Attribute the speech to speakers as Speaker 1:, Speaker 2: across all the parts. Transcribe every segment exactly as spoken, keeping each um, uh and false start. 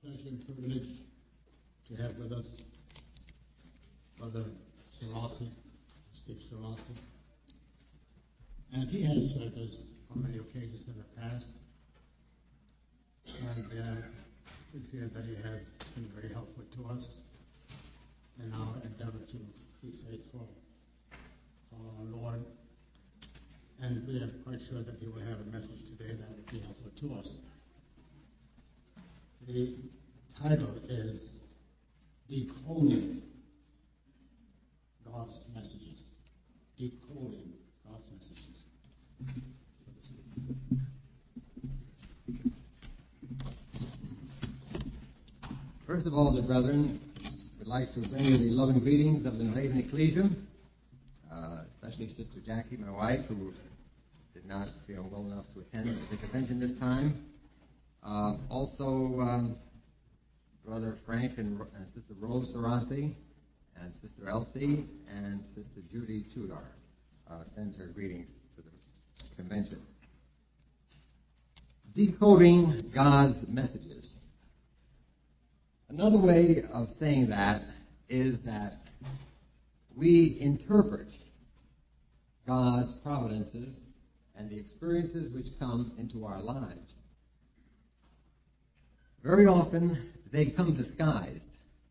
Speaker 1: pleasure and privilege to have with us Brother Sarasi, Steve Sarasi. And he has served us on many occasions in the past. And uh, we feel that he has been very helpful to us in our endeavor to be faithful, follow our Lord. And we are quite sure that he will have a message today that will be helpful to us. The title is Decoding God's Messages. Decoding God's Messages.
Speaker 2: First of all, the brethren, would like to bring you the loving greetings of the New Haven Ecclesia, uh, especially Sister Jackie, my wife, who did not feel well enough to attend the convention this time. Uh, also, um, Brother Frank and, and Sister Rose Sarasi, and Sister Elsie, and Sister Judy Tudor uh, sends her greetings to the convention. Decoding God's messages. Another way of saying that is that we interpret God's providences and the experiences which come into our lives. Very often, they come disguised.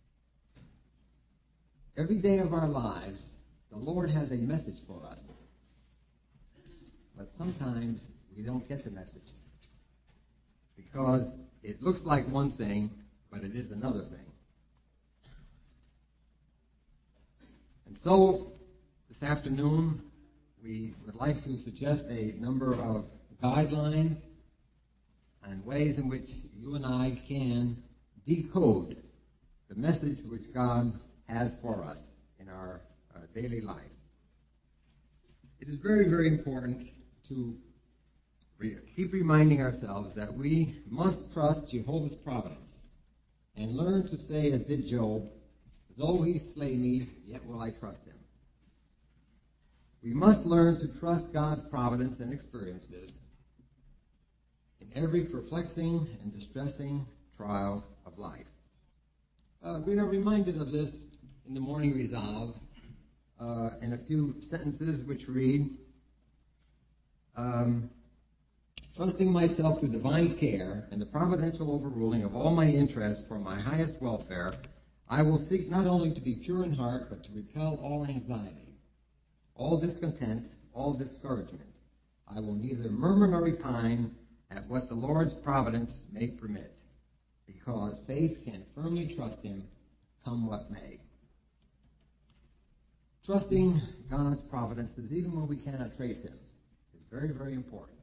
Speaker 2: Every day of our lives, the Lord has a message for us. But sometimes we don't get the message because it looks like one thing, but it is another thing. And so, this afternoon, we would like to suggest a number of guidelines and ways in which you and I can decode the message which God has for us in our uh, daily life. It is very, very important to re- keep reminding ourselves that we must trust Jehovah's providence and learn to say, as did Job, though he slay me, yet will I trust him. We must learn to trust God's providence and experiences in every perplexing and distressing trial of life. Uh, we are reminded of this in the morning resolve uh, in a few sentences which read, um, trusting myself to divine care and the providential overruling of all my interests for my highest welfare, I will seek not only to be pure in heart, but to repel all anxiety, all discontent, all discouragement. I will neither murmur nor repine at what the Lord's providence may permit, because faith can firmly trust him, come what may. Trusting God's providences, even when we cannot trace him, is very, very important.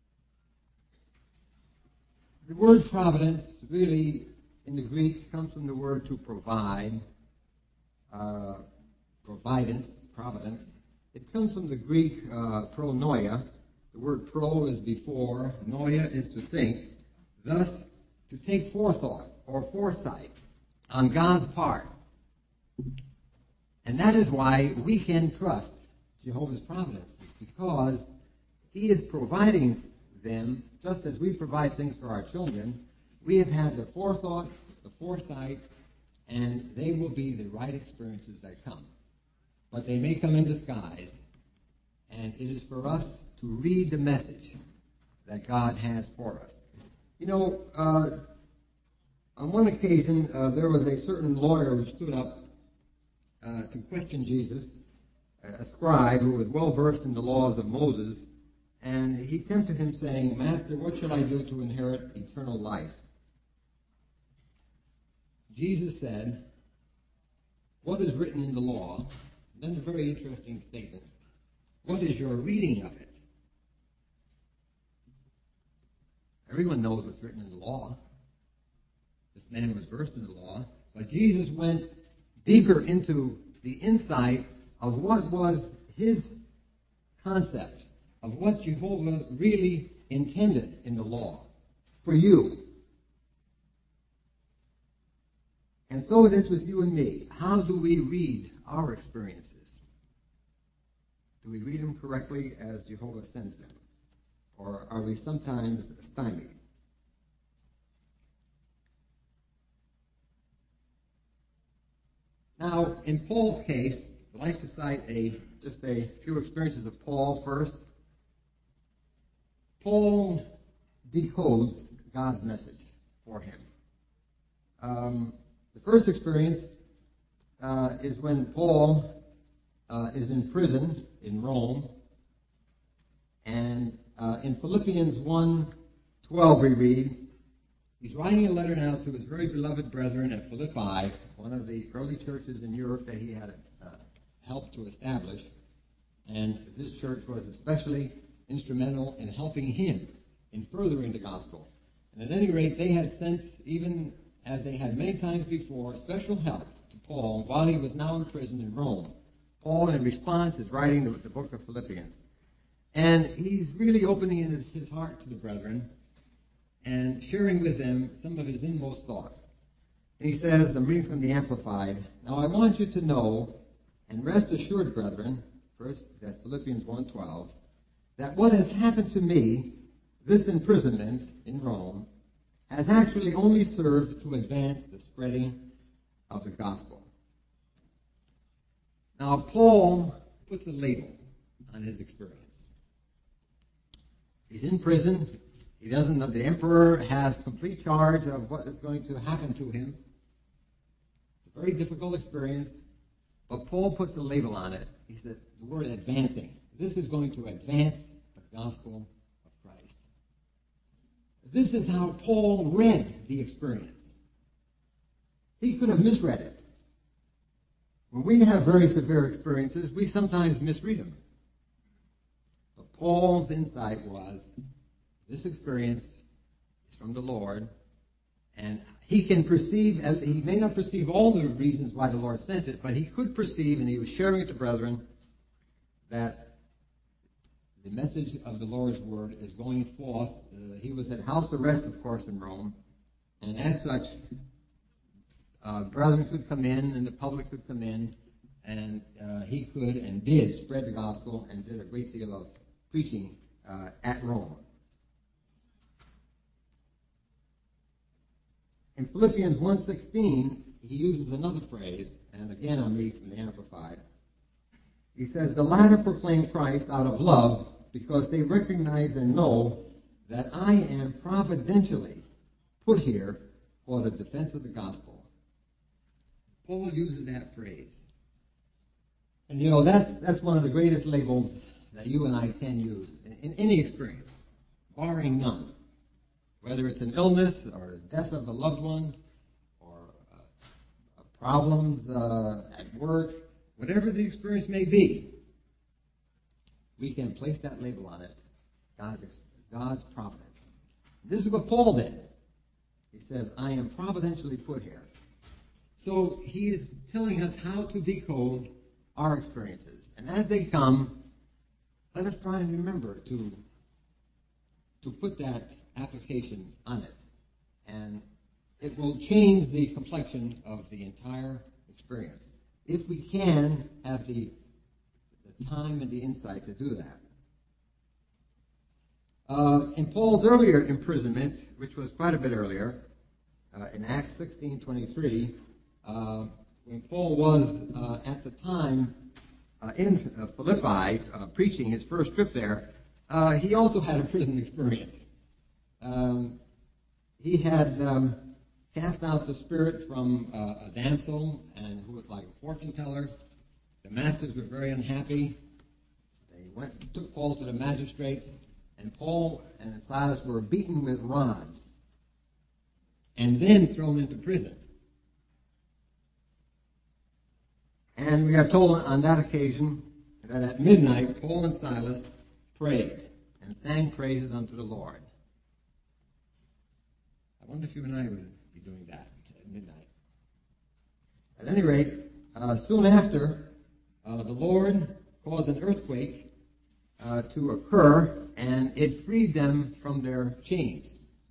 Speaker 2: The word providence really, in the Greek, comes from the word to provide, uh, providence, providence. It comes from the Greek uh, pronoia. The word pro is before, noia is to think, thus to take forethought or foresight on God's part. And that is why we can trust Jehovah's providence, because he is providing them just as we provide things for our children. We have had the forethought, the foresight, and they will be the right experiences that come. But they may come in disguise, and it is for us to read the message that God has for us. You know, uh, on one occasion, uh, there was a certain lawyer who stood up uh, to question Jesus, a scribe who was well versed in the laws of Moses, and he tempted him, saying, Master, what shall I do to inherit eternal life? Jesus said, what is written in the law? And then a very interesting statement. What is your reading of it? Everyone knows what's written in the law. This man was versed in the law. But Jesus went deeper into the insight of what was his concept, of what Jehovah really intended in the law for you. And so it is with you and me. How do we read our experiences? Do we read them correctly as Jehovah sends them? Or are we sometimes stymied? Now, in Paul's case, I'd like to cite a, just a few experiences of Paul first. Paul decodes God's message for him. Um, the first experience uh, is when Paul uh, is in prison in Rome. And uh, in Philippians one twelve we read, he's writing a letter now to his very beloved brethren at Philippi, one of the early churches in Europe that he had uh, helped to establish. And this church was especially instrumental in helping him in furthering the gospel. And at any rate, they had sent, even as they had many times before, special help to Paul while he was now in prison in Rome. Paul, in response, is writing the, the book of Philippians. And he's really opening his, his heart to the brethren and sharing with them some of his inmost thoughts. And he says, I'm reading from the Amplified, now I want you to know, and rest assured, brethren, first, that's Philippians one twelve, that what has happened to me, this imprisonment in Rome, has actually only served to advance the spreading of the gospel. Now, Paul puts a label on his experience. He's in prison. He doesn't know. The emperor has complete charge of what is going to happen to him. It's a very difficult experience, but Paul puts a label on it. He said the word advancing. This is going to advance the gospel of Christ. This is how Paul read the experience. He could have misread it. When we have very severe experiences, we sometimes misread them. But Paul's insight was, this experience is from the Lord, and he can perceive, he may not perceive all the reasons why the Lord sent it, but he could perceive, and he was sharing with the brethren, that the message of the Lord's word is going forth. Uh, he was at house arrest, of course, in Rome, and as such, uh, brethren could come in, and the public could come in, and uh, he could and did spread the gospel and did a great deal of preaching uh, at Rome. In Philippians one sixteen, he uses another phrase, and again I'm reading from the Amplified. He says, the latter proclaim Christ out of love because they recognize and know that I am providentially put here for the defense of the gospel. Paul uses that phrase. And you know, that's, that's one of the greatest labels that you and I can use in, in any experience, barring none. Whether it's an illness or the death of a loved one or uh, problems uh, at work, whatever the experience may be, we can place that label on it, God's, God's providence. This is what Paul did. He says, I am providentially put here. So he is telling us how to decode our experiences. And as they come, let us try and remember to, to put that application on it. And it will change the complexion of the entire experience. If we can have the, the time and the insight to do that. Uh, in Paul's earlier imprisonment, which was quite a bit earlier, uh, in Acts sixteen twenty-three, uh, when Paul was uh, at the time uh, in uh, Philippi uh, preaching his first trip there, uh, he also had a prison experience. Um, he had um, cast out the spirit from uh, a damsel, and who was like a fortune teller. The masters were very unhappy. They went and took Paul to the magistrates, and Paul and Silas were beaten with rods and then thrown into prison. And we are told on that occasion that at midnight, Paul and Silas prayed and sang praises unto the Lord. I wonder if you and I would be doing that at midnight. At any rate, uh, soon after, uh, the Lord caused an earthquake uh, to occur, and it freed them from their chains.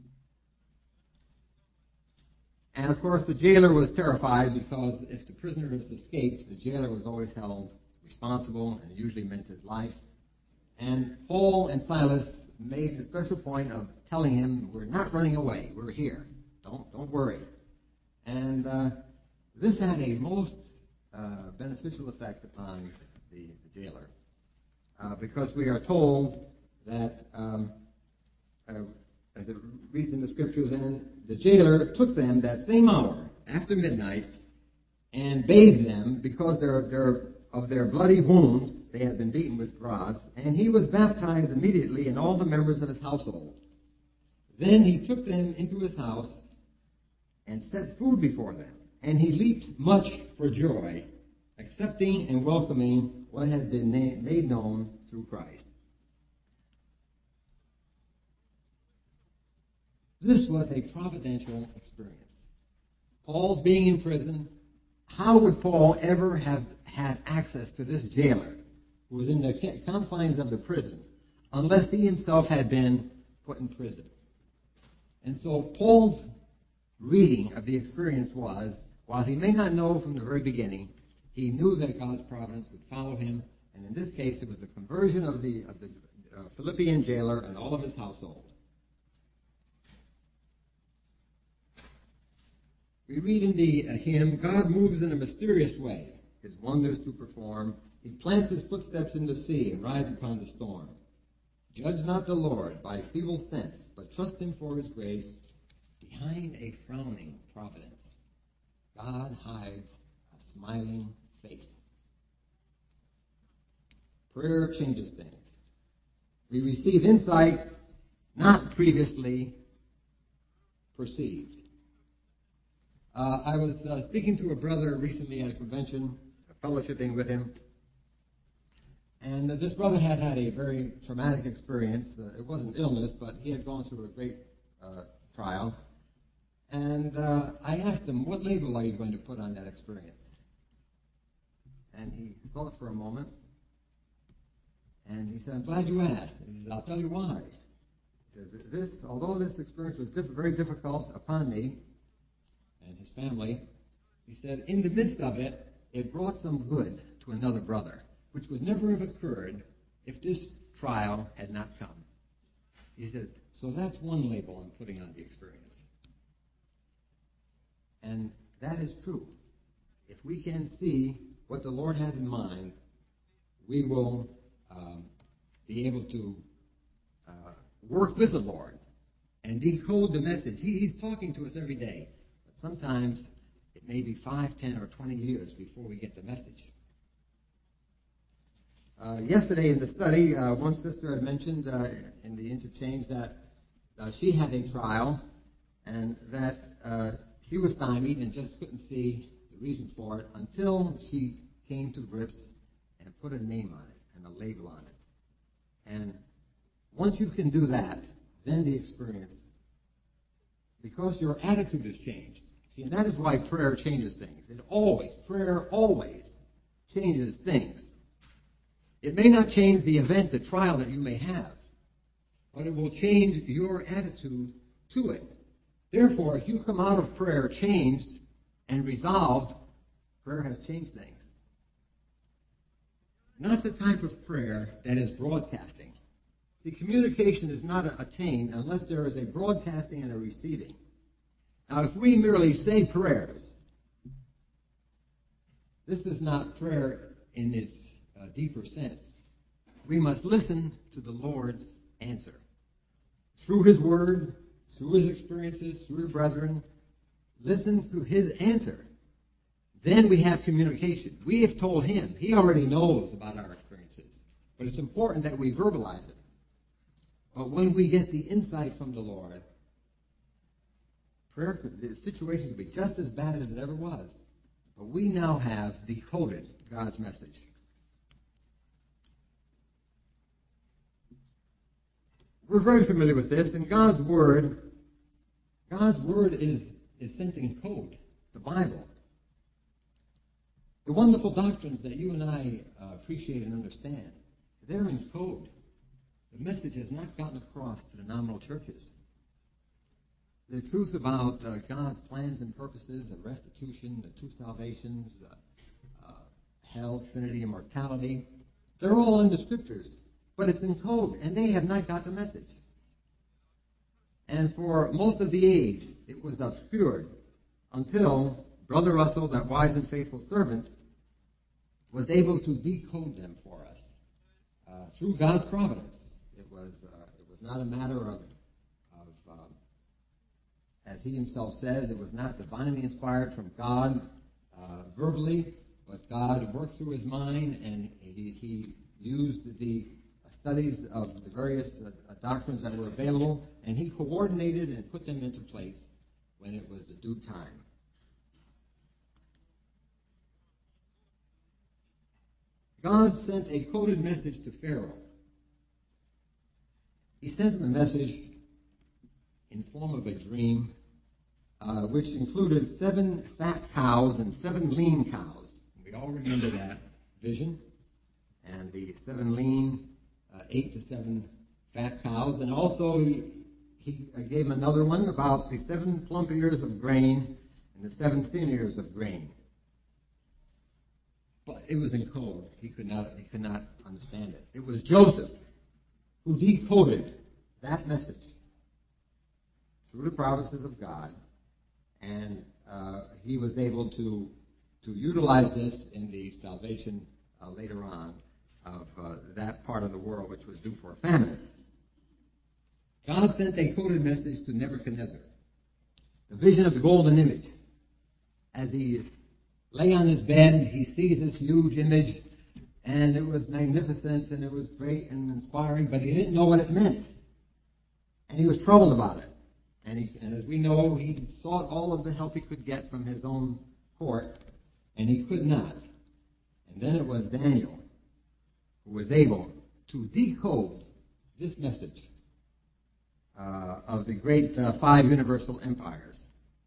Speaker 2: And of course, the jailer was terrified because if the prisoners escaped, the jailer was always held responsible, and it usually meant his life. And Paul and Silas made a special point of telling him, we're not running away, we're here. Don't don't worry. And uh, this had a most uh, beneficial effect upon the, the jailer. Uh, because we are told that, um, uh, as it reads in the scriptures, and the jailer took them that same hour, after midnight, and bathed them because their, their, of their bloody wounds. They had been beaten with rods, and he was baptized immediately, and all the members of his household. Then he took them into his house and set food before them, and he leaped much for joy, accepting and welcoming what had been na- made known through Christ. This was a providential experience. Paul being in prison, how would Paul ever have had access to this jailer who was in the confines of the prison unless he himself had been put in prison? And so Paul's reading of the experience was, while he may not know from the very beginning, he knew that God's providence would follow him, and in this case it was the conversion of the, of the uh, Philippian jailer and all of his household. We read in the uh, hymn, God moves in a mysterious way, his wonders to perform. He plants his footsteps in the sea and rides upon the storm. Judge not the Lord by feeble sense, but trust him for his grace. Behind a frowning providence, God hides a smiling face. Prayer changes things. We receive insight not previously perceived. Uh, I was uh, speaking to a brother recently at a convention, fellowshipping with him, and uh, this brother had had a very traumatic experience. Uh, it wasn't illness, but he had gone through a great uh, trial. And uh, I asked him, what label are you going to put on that experience? And he thought for a moment, and he said, I'm glad you asked. And he said, I'll tell you why. He said, this, although this experience was diff- very difficult upon me and his family, he said, in the midst of it, it brought some good to another brother, which would never have occurred if this trial had not come. He said, so that's one label I'm putting on the experience. And that is true. If we can see what the Lord has in mind, we will um, be able to uh, work with the Lord and decode the message. He, he's talking to us every day. But sometimes it may be five, ten, or twenty years before we get the message. Uh, yesterday in the study, uh, one sister had mentioned uh, in the interchange that uh, she had a trial and that uh, she was stymied and just couldn't see the reason for it until she came to grips and put a name on it and a label on it. And once you can do that, then the experience, because your attitude has changed. See, and that is why prayer changes things. It always, prayer always changes things. It may not change the event, the trial that you may have, but it will change your attitude to it. Therefore, if you come out of prayer changed and resolved, prayer has changed things. Not the type of prayer that is broadcasting. See, communication is not attained unless there is a broadcasting and a receiving. Now, if we merely say prayers, this is not prayer in its uh, deeper sense. We must listen to the Lord's answer. Through His Word, through His experiences, through the brethren, listen to His answer. Then we have communication. We have told Him. He already knows about our experiences. But it's important that we verbalize it. But when we get the insight from the Lord, prayer could, the situation could be just as bad as it ever was. But we now have decoded God's message. We're very familiar with this. In God's Word, God's Word is, is sent in code, the Bible. The wonderful doctrines that you and I uh, appreciate and understand, they're in code. The message has not gotten across to the nominal churches. The truth about uh, God's plans and purposes, the restitution, the two salvations, uh, uh, hell, Trinity, immortality, they're all in the Scriptures. But it's in code, and they have not got the message. And for most of the age, it was obscured until Brother Russell, that wise and faithful servant, was able to decode them for us uh, through God's providence. It was uh, it was not a matter of, of um, as he himself says, it was not divinely inspired from God uh, verbally, but God worked through his mind, and he, he used the studies of the various uh, doctrines that were available, and he coordinated and put them into place when it was the due time. God sent a coded message to Pharaoh. He sent him a message in form of a dream, uh, which included seven fat cows and seven lean cows. We all remember that vision. And the seven lean, uh, eight to seven fat cows. And also he, he uh, gave him another one about the seven plump ears of grain and the seven thin ears of grain. But it was in code. He could not, he could not understand it. It was Joseph who decoded that message through the providences of God, and uh, he was able to to utilize this in the salvation uh, later on of uh, that part of the world which was due for a famine. God sent a coded message to Nebuchadnezzar. The vision of the golden image. As he lay on his bed, he sees this huge image, and it was magnificent, and it was great and inspiring, but he didn't know what it meant. And he was troubled about it. And, he, and as we know, he sought all of the help he could get from his own court, and he could not. And then it was Daniel who was able to decode this message uh, of the great uh, five universal empires.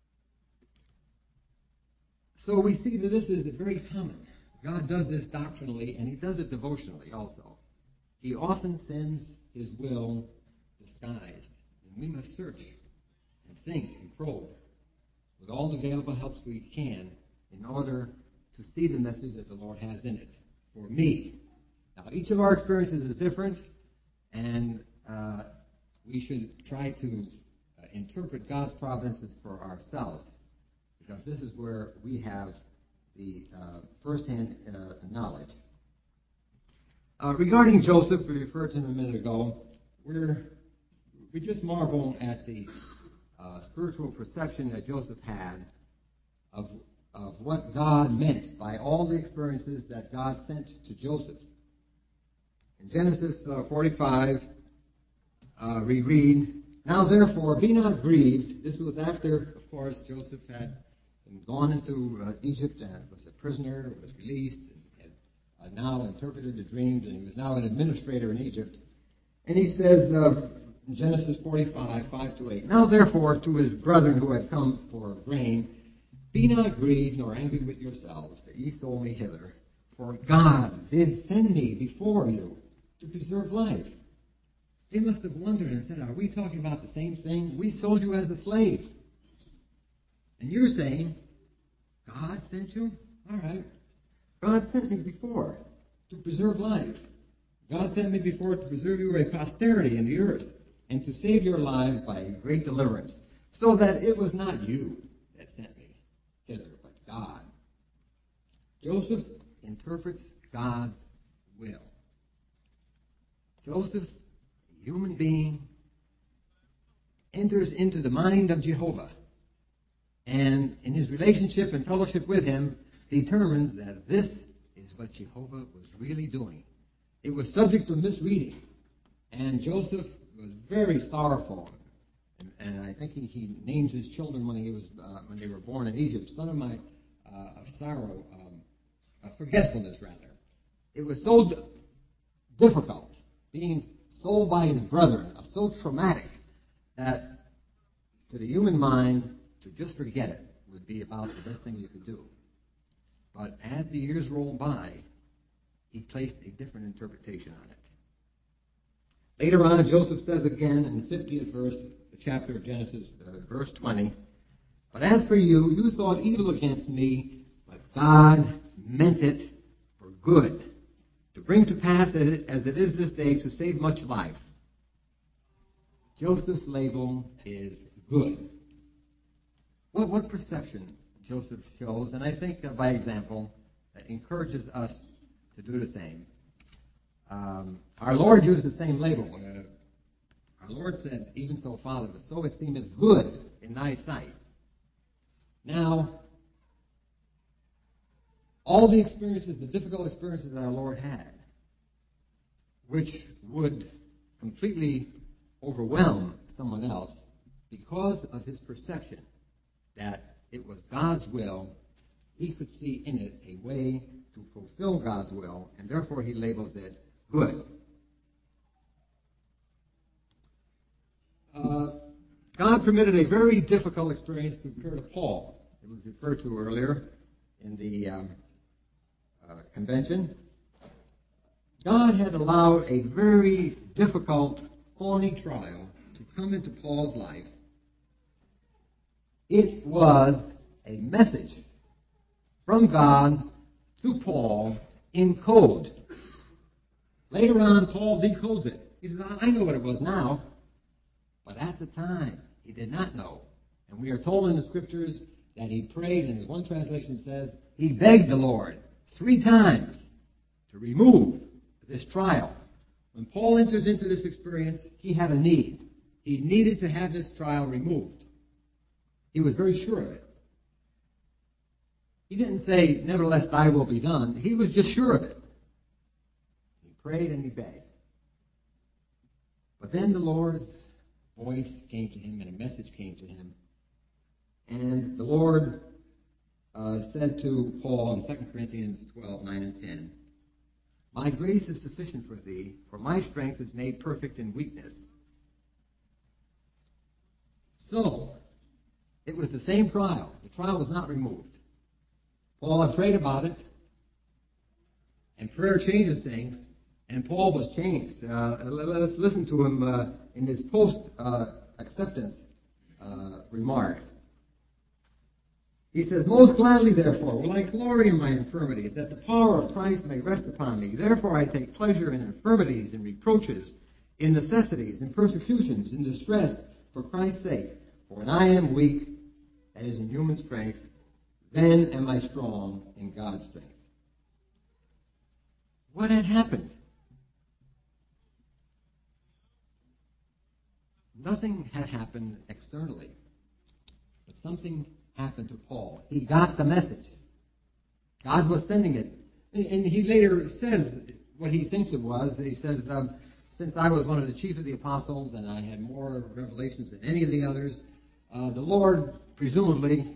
Speaker 2: So we see that this is very common. God does this doctrinally, and he does it devotionally also. He often sends his will disguised, and we must search and think and probe with all the available helps we can in order to see the message that the Lord has in it for me. Now, each of our experiences is different, and uh, we should try to uh, interpret God's providences for ourselves, because this is where we have the uh, first-hand uh, knowledge. Uh, regarding Joseph, we referred to him a minute ago, we're, we just marvel at the uh, spiritual perception that Joseph had of, of what God meant by all the experiences that God sent to Joseph. In Genesis uh, forty-five, uh, we read, "Now therefore be not grieved." This was after, of course, Joseph had gone into uh, Egypt and was a prisoner, was released, and had uh, now interpreted the dreams, and he was now an administrator in Egypt. And he says uh, in Genesis forty-five, five to eight, "Now therefore to his brethren who had come for grain, be not grieved nor angry with yourselves that ye sold me hither, for God did send me before you to preserve life." They must have wondered and said, "Are we talking about the same thing? We sold you as a slave. And you're saying, God sent you? All right. God sent me before to preserve life. God sent me before to preserve your posterity in the earth and to save your lives by a great deliverance, so that it was not you that sent me hither, but God." Joseph interprets God's will. Joseph, a human being, enters into the mind of Jehovah, and in his relationship and fellowship with him, determines that this is what Jehovah was really doing. It was subject to misreading, and Joseph was very sorrowful. And, and I think he, he names his children when he was uh, when they were born in Egypt, "Son of my uh, of sorrow, um, uh, forgetfulness rather." It was so d- difficult, being sold by his brethren, uh, so traumatic, that to the human mind, to just forget it would be about the best thing you could do. But as the years rolled by, he placed a different interpretation on it. Later on, Joseph says again in the fiftieth verse, the chapter of Genesis, uh, verse twenty, "But as for you, you thought evil against me, but God meant it for good, to bring to pass as it is this day, to save much life." Joseph's label is good. What, what perception Joseph shows, and I think uh, by example, uh, encourages us to do the same. Um, our Lord used the same label. Uh, our Lord said, even so, Father, but so it seemeth good in thy sight. Now, all the experiences, the difficult experiences that our Lord had, which would completely overwhelm someone else because of his perception that it was God's will, he could see in it a way to fulfill God's will, and therefore he labels it good. Uh, God permitted a very difficult experience to occur to Paul. It was referred to earlier in the um, uh, convention. God had allowed a very difficult, thorny trial to come into Paul's life. It was a message from God to Paul in code. Later on, Paul decodes it. He says, I know what it was now, but at the time, he did not know. And we are told in the Scriptures that he prayed, and as one translation says, he begged the Lord three times to remove this trial. When Paul enters into this experience, he had a need. He needed to have this trial removed. He was very sure of it. He didn't say, nevertheless, thy will be done. He was just sure of it. He prayed and he begged. But then the Lord's voice came to him and a message came to him. And the Lord uh, said to Paul in Second Corinthians twelve, nine and ten, my grace is sufficient for thee, for my strength is made perfect in weakness. So, it was the same trial. The trial was not removed. Paul had prayed about it, and prayer changes things, and Paul was changed. Uh, let's listen to him uh, in his post-acceptance uh, uh, remarks. He says, most gladly, therefore, will I glory in my infirmities, that the power of Christ may rest upon me. Therefore I take pleasure in infirmities, in reproaches, in necessities, in persecutions, in distress, for Christ's sake. For when I am weak, that is in human strength, then am I strong in God's strength. What had happened? Nothing had happened externally, but something happened to Paul. He got the message. God was sending it. And he later says what he thinks it was. He says, um, since I was one of the chief of the apostles and I had more revelations than any of the others, uh, the Lord presumably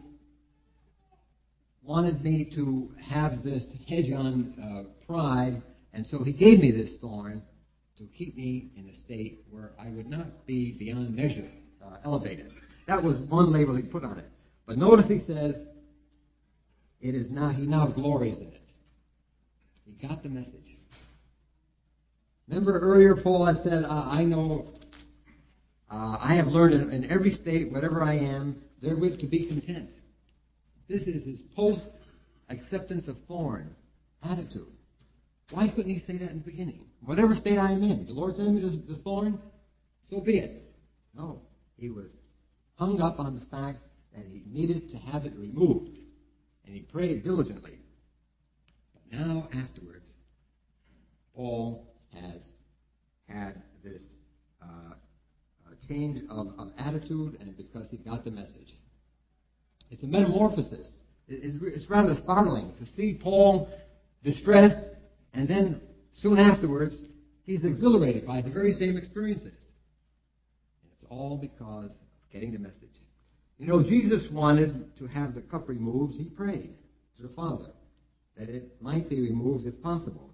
Speaker 2: wanted me to have this hedge on uh, pride, and so he gave me this thorn to keep me in a state where I would not be beyond measure uh, elevated. That was one label he put on it. But notice he says, it is not, he now glories in it. He got the message. Remember earlier Paul had said, uh, I know, uh, I have learned in, in every state, whatever I am, therewith to be content. This is his post-acceptance of thorn attitude. Why couldn't he say that in the beginning? Whatever state I am in, the Lord sent me this, this thorn, so be it. No, he was hung up on the fact that he needed to have it removed, and he prayed diligently. But now, afterwards, Paul has had this uh, uh, change of, of attitude, and because he got the message. It's a metamorphosis. It's, it's rather startling to see Paul distressed, and then soon afterwards, he's exhilarated by the very same experiences. And it's all because of getting the message. You know, Jesus wanted to have the cup removed. He prayed to the Father that it might be removed if possible.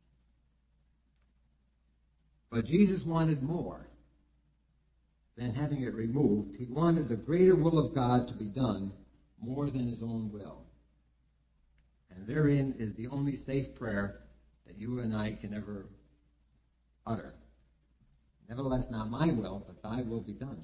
Speaker 2: But Jesus wanted more than having it removed. He wanted the greater will of God to be done more than his own will. And therein is the only safe prayer that you and I can ever utter. Nevertheless, not my will, but thy will be done.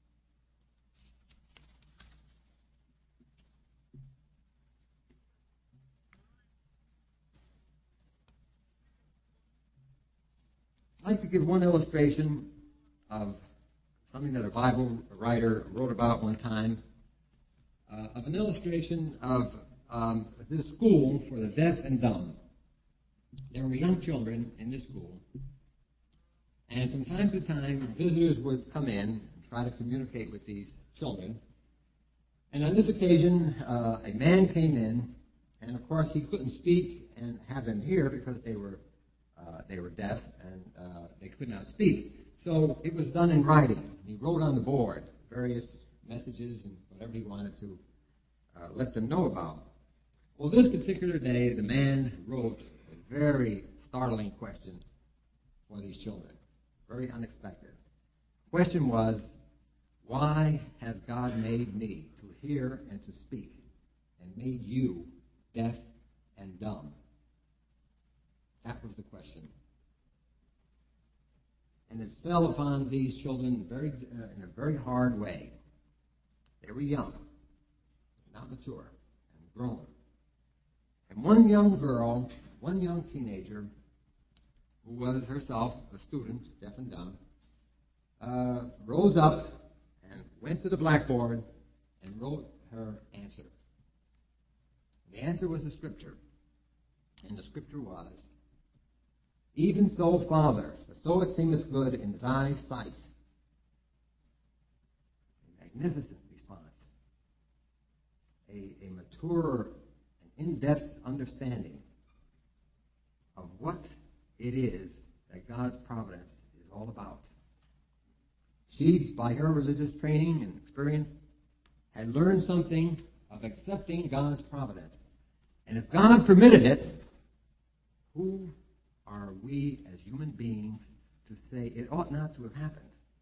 Speaker 2: I'd like to give one illustration of something that a Bible writer wrote about one time, uh, of an illustration of um, this school for the deaf and dumb. there were young children in this school, and from time to time, visitors would come in and try to communicate with these children. And on this occasion, uh, a man came in, and of course he couldn't speak and have them hear because they were uh, they were deaf and uh, they could not speak. So it was done in writing. He wrote on the board various messages and whatever he wanted to uh, let them know about. Well, this particular day, the man wrote a very startling question for these children, very unexpected. The question was, why has God made me to hear and to speak and made you deaf and dumb? That was the question. And it fell upon these children very, uh, in a very hard way. They were young, not mature, and grown. And one young girl, one young teenager, who was herself a student, deaf and dumb, uh, rose up and went to the blackboard and wrote her answer. The answer was a scripture. And the scripture was, "Even so, Father, for so it seemeth good in thy sight." A magnificent response. A, a mature and in-depth understanding of what it is that God's providence is all about. She, by her religious training and experience, had learned something of accepting God's providence. And if God permitted it, who are we as human beings to say it ought not to have happened?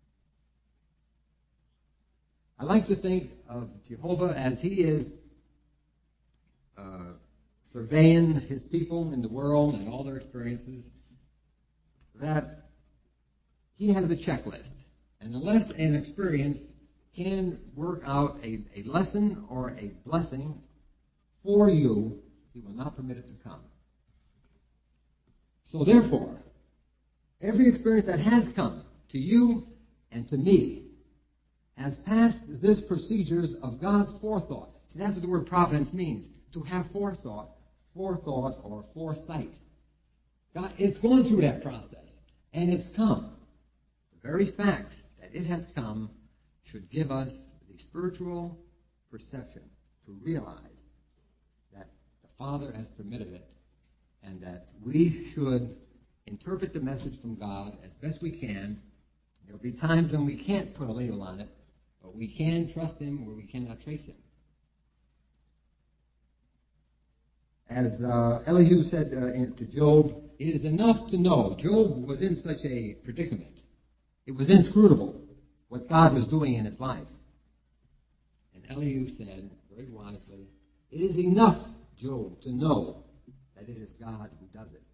Speaker 2: I like to think of Jehovah as he is uh, surveying his people in the world and all their experiences, that he has a checklist. And unless an experience can work out a, a lesson or a blessing for you, he will not permit it to come. So therefore, every experience that has come to you and to me has passed this procedures of God's forethought. See, that's what the word providence means, to have forethought, forethought or foresight. God, it's gone through that process, and it's come. The very fact that it has come should give us the spiritual perception to realize that the Father has permitted it, and that we should interpret the message from God as best we can. There will be times when we can't put a label on it, but we can trust him where we cannot trace him. As uh, Elihu said uh, in, to Job, it is enough to know. Job was in such a predicament. It was inscrutable what God was doing in his life. And Elihu said, very wisely, it is enough, Job, to know that it is God who does it.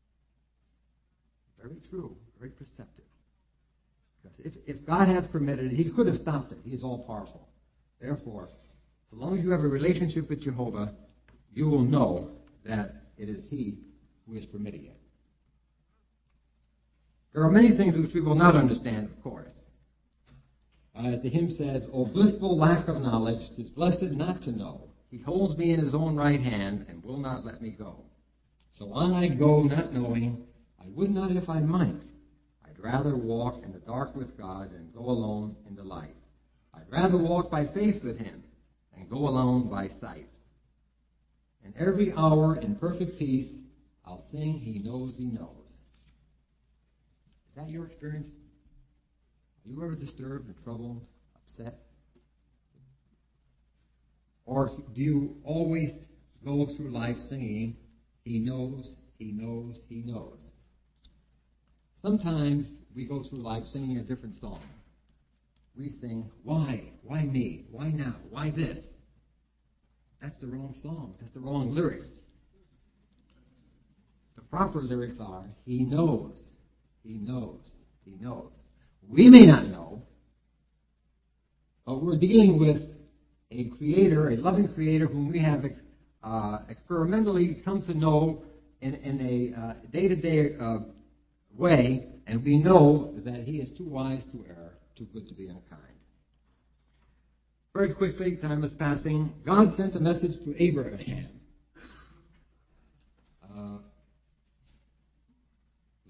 Speaker 2: Very true, very perceptive. Because if, if God has permitted it, he could have stopped it. He is all powerful. Therefore, so long as you have a relationship with Jehovah, you will know that it is he who is permitting it. There are many things which we will not understand, of course. As the hymn says, "O blissful lack of knowledge, 'tis blessed not to know. He holds me in his own right hand and will not let me go. So on I go, not knowing, I would not if I might. I'd rather walk in the dark with God than go alone in the light. I'd rather walk by faith with him than go alone by sight. And every hour in perfect peace, I'll sing, he knows, he knows." Is that your experience? Are you ever disturbed and troubled, upset? Or do you always go through life singing, he knows, he knows, he knows? Sometimes we go through life singing a different song. We sing, why? Why me? Why now? Why this? That's the wrong song. That's the wrong lyrics. The proper lyrics are, he knows, he knows, he knows. We may not know, but we're dealing with a creator, a loving creator whom we have uh, experimentally come to know in, in a uh, day-to-day uh, way, and we know that he is too wise to err, too good to be unkind. Very quickly, time is passing. God sent a message to Abraham. Uh,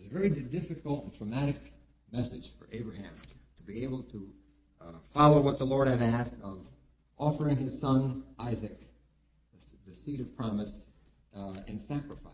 Speaker 2: a very difficult and traumatic message for Abraham to be able to uh, follow what the Lord had asked of offering his son Isaac, the seed of promise, uh, in sacrifice.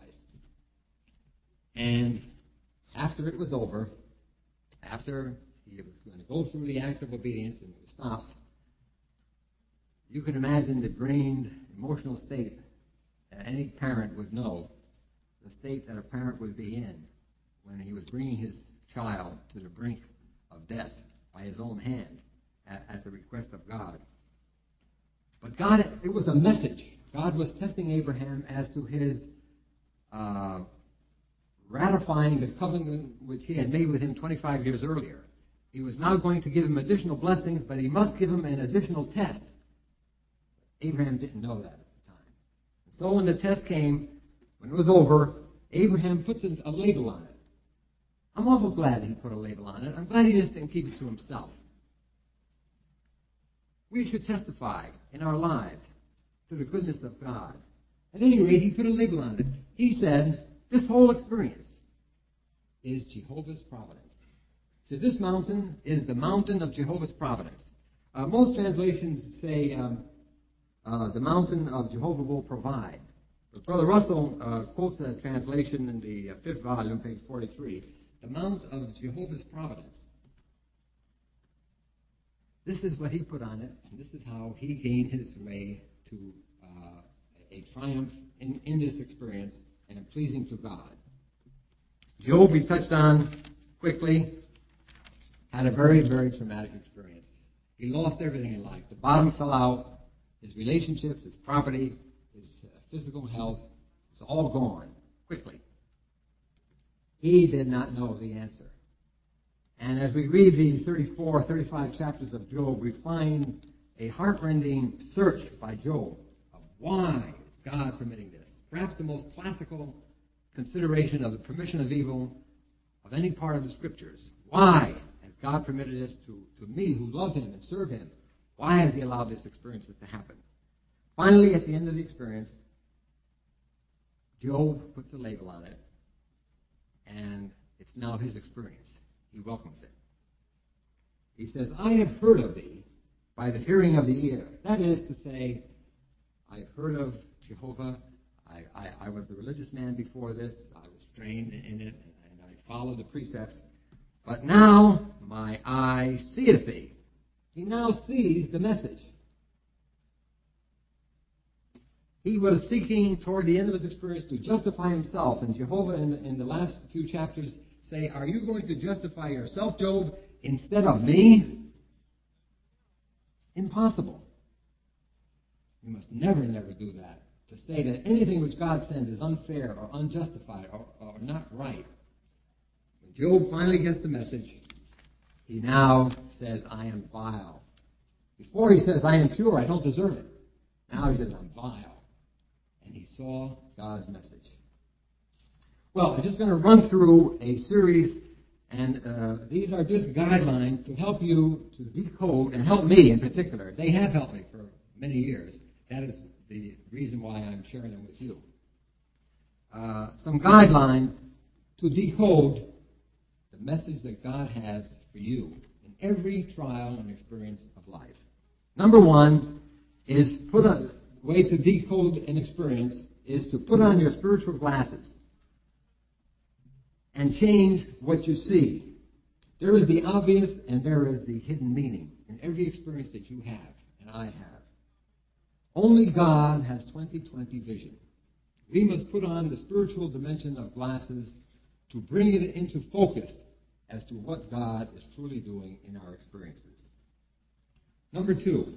Speaker 2: And after it was over, after he was going to go through the act of obedience and it was stopped, you can imagine the drained, emotional state that any parent would know, the state that a parent would be in when he was bringing his child to the brink of death by his own hand at, at the request of God. But God, it was a message. God was testing Abraham as to his uh, ratifying the covenant which he had made with him twenty-five years earlier. He was now going to give him additional blessings, but he must give him an additional test. Abraham didn't know that at the time. So when the test came, when it was over, Abraham puts a label on it. I'm awful glad he put a label on it. I'm glad he just didn't keep it to himself. We should testify in our lives to the goodness of God. At any rate, he put a label on it. He said, this whole experience is Jehovah's providence. So this mountain is the mountain of Jehovah's providence. Uh, most translations say um, uh, the mountain of Jehovah will provide. But Brother Russell uh, quotes a translation in the uh, fifth volume, page forty-three, the mount of Jehovah's providence. This is what he put on it, and this is how he gained his way to uh, a triumph in, in this experience and pleasing to God. Job, we touched on quickly, had a very, very traumatic experience. He lost everything in life. The bottom fell out. His relationships, his property, his uh, physical health, it's all gone quickly. He did not know the answer. And as we read the thirty-four, thirty-five chapters of Job, we find a heartrending search by Job of why is God permitting this? Perhaps the most classical consideration of the permission of evil of any part of the Scriptures. Why has God permitted this to, to me who love Him and serve Him? Why has He allowed these experiences to happen? Finally, at the end of the experience, Job puts a label on it, and it's now his experience. He welcomes it. He says, I have heard of thee by the hearing of the ear. That is to say, I've heard of Jehovah. I, I, I was a religious man before this. I was trained in it, and I followed the precepts. But now my eye seeth thee. He now sees the message. He was seeking toward the end of his experience to justify himself. And Jehovah, in the, in the last few chapters, say, are you going to justify yourself, Job, instead of me? Impossible. You must never, never do that. To say that anything which God sends is unfair or unjustified or, or not right. When Job finally gets the message, he now says, I am vile. Before he says, I am pure, I don't deserve it. Now he says, I'm vile. And he saw God's message. Well, I'm just going to run through a series, and uh, these are just guidelines to help you to decode, and help me in particular. They have helped me for many years. That is the reason why I'm sharing them with you. Uh, some guidelines to decode the message that God has for you in every trial and experience of life. Number one is put on, way to decode an experience is to put on your spiritual glasses and change what you see. There is the obvious and there is the hidden meaning in every experience that you have and I have. Only God has twenty twenty vision. We must put on the spiritual dimension of glasses to bring it into focus as to what God is truly doing in our experiences. Number two,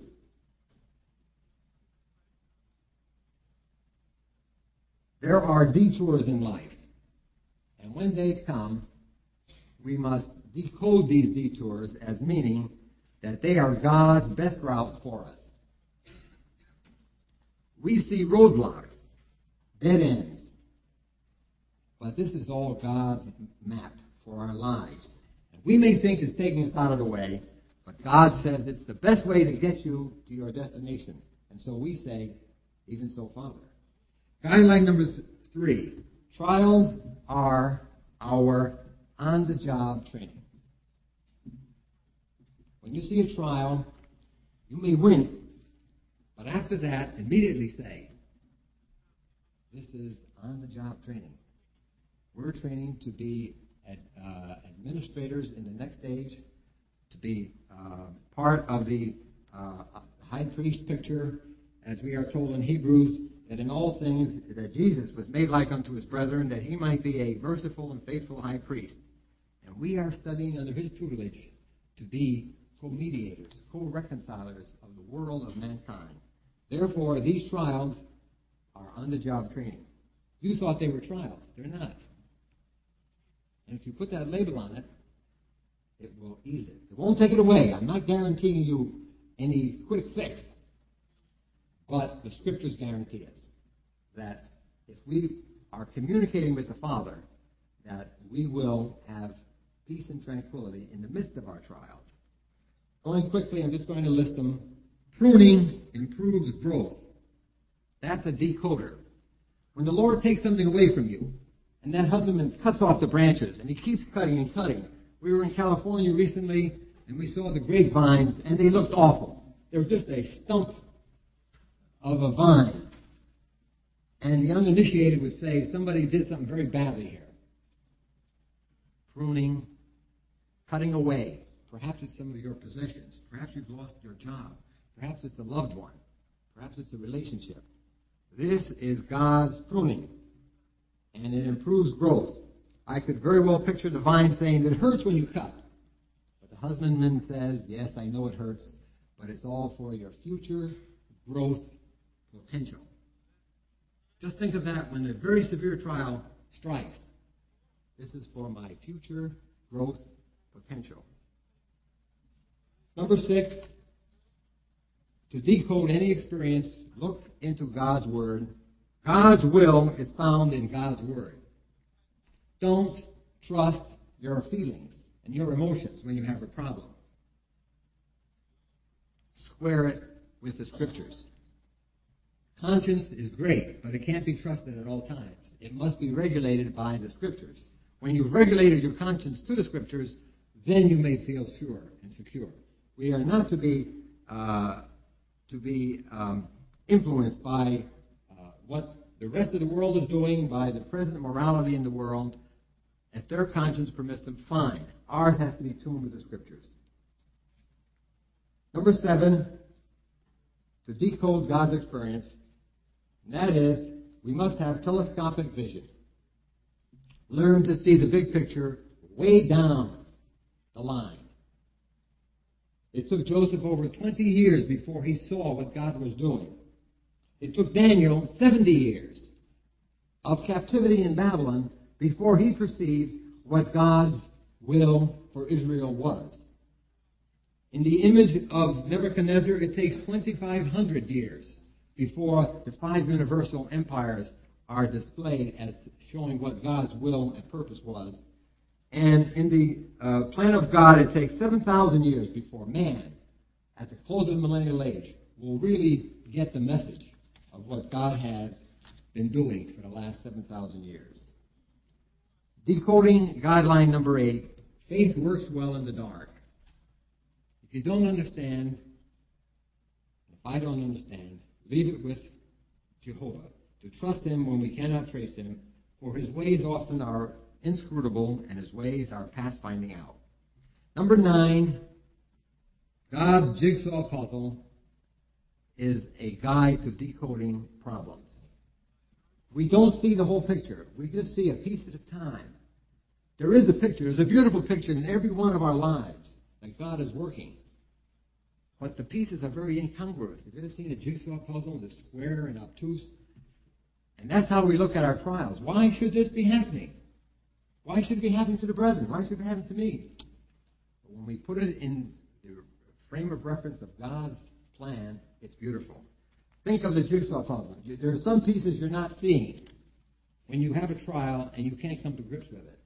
Speaker 2: there are detours in life. And when they come, we must decode these detours as meaning that they are God's best route for us. We see roadblocks, dead ends, but this is all God's map for our lives. And we may think it's taking us out of the way, but God says it's the best way to get you to your destination. And so we say, even so, Father. Guideline number three, trials are our on-the-job training. When you see a trial, you may wince, but after that, immediately say, this is on-the-job training. We're training to be ad, uh, administrators in the next stage, to be uh, part of the uh, high priest picture, as we are told in Hebrews, that in all things that Jesus was made like unto his brethren, that he might be a merciful and faithful high priest. And we are studying under his tutelage to be co-mediators, co-reconcilers of the world of mankind. Therefore, these trials are on-the-job training. You thought they were trials. They're not. And if you put that label on it, it will ease it. It won't take it away. I'm not guaranteeing you any quick fix. But the Scriptures guarantee us that if we are communicating with the Father, that we will have peace and tranquility in the midst of our trials. Going quickly, I'm just going to list them. Pruning improves growth. That's a decoder. When the Lord takes something away from you, and that husbandman cuts off the branches, and he keeps cutting and cutting. We were in California recently, and we saw the grapevines, and they looked awful. They were just a stump of a vine. And the uninitiated would say, somebody did something very badly here. Pruning, cutting away. Perhaps it's some of your possessions. Perhaps you've lost your job. Perhaps it's a loved one. Perhaps it's a relationship. This is God's pruning, and it improves growth. I could very well picture the vine saying, it hurts when you cut. But the husbandman says, yes, I know it hurts, but it's all for your future growth potential. Just think of that when a very severe trial strikes. This is for my future growth potential. Number six, to decode any experience, look into God's Word. God's will is found in God's Word. Don't trust your feelings and your emotions when you have a problem. Square it with the Scriptures. Conscience is great, but it can't be trusted at all times. It must be regulated by the Scriptures. When you've regulated your conscience to the Scriptures, then you may feel sure and secure. We are not to be uh, to be um, influenced by uh, what the rest of the world is doing, by the present morality in the world. If their conscience permits them, fine. Ours has to be tuned with the Scriptures. Number seven, to decode God's experience, and that is, we must have telescopic vision. Learn to see the big picture way down the line. It took Joseph over twenty years before he saw what God was doing. It took Daniel seventy years of captivity in Babylon before he perceived what God's will for Israel was. In the image of Nebuchadnezzar, it takes twenty-five hundred years before the five universal empires are displayed as showing what God's will and purpose was. And in the uh, plan of God, it takes seven thousand years before man, at the close of the millennial age, will really get the message of what God has been doing for the last seven thousand years. Decoding guideline number eight, faith works well in the dark. If you don't understand, if I don't understand, leave it with Jehovah, to trust him when we cannot trace him, for his ways often are inscrutable, and his ways are past finding out. Number nine, God's jigsaw puzzle is a guide to decoding problems. We don't see the whole picture. We just see a piece at a time. There is a picture. There's a beautiful picture in every one of our lives that God is working. But the pieces are very incongruous. Have you ever seen a jigsaw puzzle that's square and obtuse? And that's how we look at our trials. Why should this be happening? Why should it be happening to the brethren? Why should it be happening to me? But when we put it in the frame of reference of God's plan, it's beautiful. Think of the jigsaw puzzle. There are some pieces you're not seeing when you have a trial and you can't come to grips with it.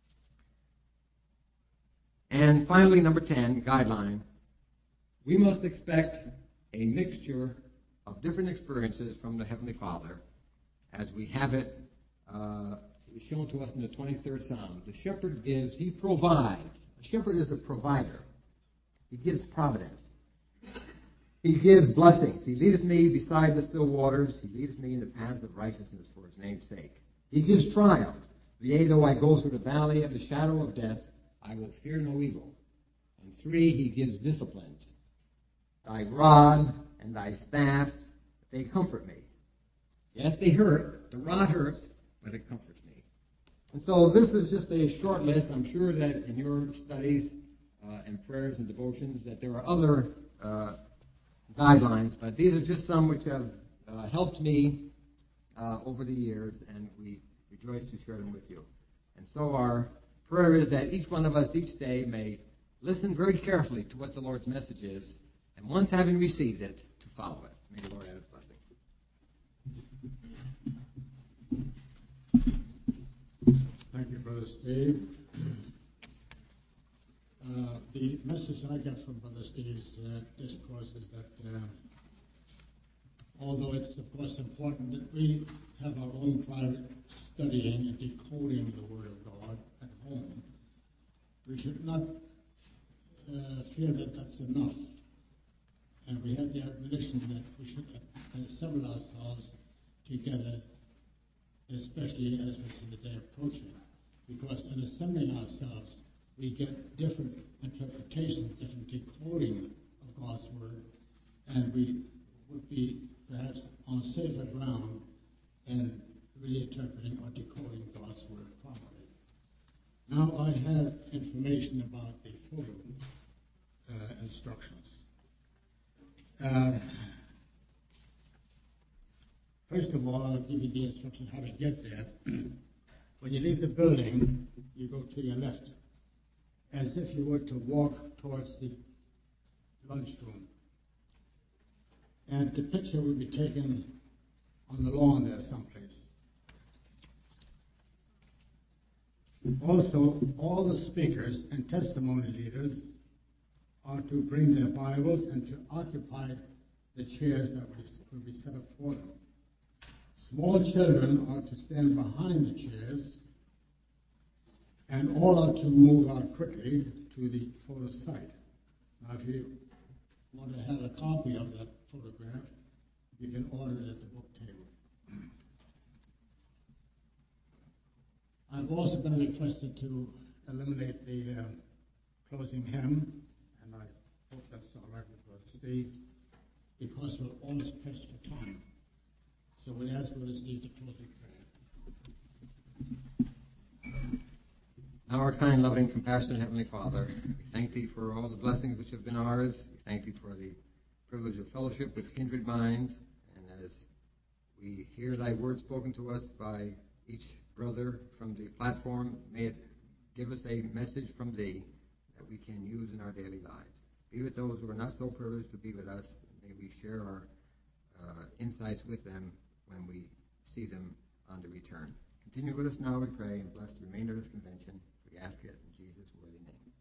Speaker 2: And finally, number ten, guideline. We must expect a mixture of different experiences from the Heavenly Father as we have it uh, is shown to us in the twenty-third Psalm. The shepherd gives, he provides. A shepherd is a provider. He gives providence. He gives blessings. He leadeth me beside the still waters. He leadeth me in the paths of righteousness for his name's sake. He gives triumphs. Yea, though I go through the valley of the shadow of death, I will fear no evil. And three, he gives disciplines. Thy rod and thy staff, they comfort me. Yes, they hurt. The rod hurts, but it comforts me. And so this is just a short list. I'm sure that in your studies uh, and prayers and devotions that there are other uh, guidelines, but these are just some which have uh, helped me uh, over the years, and we rejoice to share them with you. And so our prayer is that each one of us each day may listen very carefully to what the Lord's message is, and once having received it, to follow it. May the Lord add his blessing.
Speaker 1: Thank you, Brother Steve. Uh, the message I got from Brother Steve's uh, discourse is that uh, although it's, of course, important that we have our own private studying and decoding the Word of God at home, we should not uh, feel that that's enough. And we have the admonition that we should assemble ourselves together, especially as we see the day approaching. Because in assembling ourselves, we get different interpretations, different decoding of God's Word, and we would be perhaps on safer ground in really interpreting or decoding God's Word properly. Now I have information about the photo uh, instructions. Uh, first of all, I'll give you the instructions how to get there. When you leave the building, you go to your left, as if you were to walk towards the lunchroom. And the picture will be taken on the lawn there someplace. Also, all the speakers and testimony leaders are to bring their Bibles and to occupy the chairs that will be set up for them. Small children are to stand behind the chairs, and all are to move out quickly to the photo site. Now, if you want to have a copy of that photograph, you can order it at the book table. I've also been requested to eliminate the uh, closing hymn, and I hope that's all right with Brother Steve, because we're almost pressed for time. So we ask Brother Steve to close in prayer.
Speaker 2: Our kind, loving, compassionate Heavenly Father, we thank Thee for all the blessings which have been ours. We thank Thee for the privilege of fellowship with kindred minds, and as we hear Thy word spoken to us by each brother from the platform, may it give us a message from Thee that we can use in our daily lives. Be with those who are not so privileged to be with us. May we share our uh, insights with them when we see them on the return. Continue with us now, we pray, and bless the remainder of this convention. We ask it in Jesus' worthy name.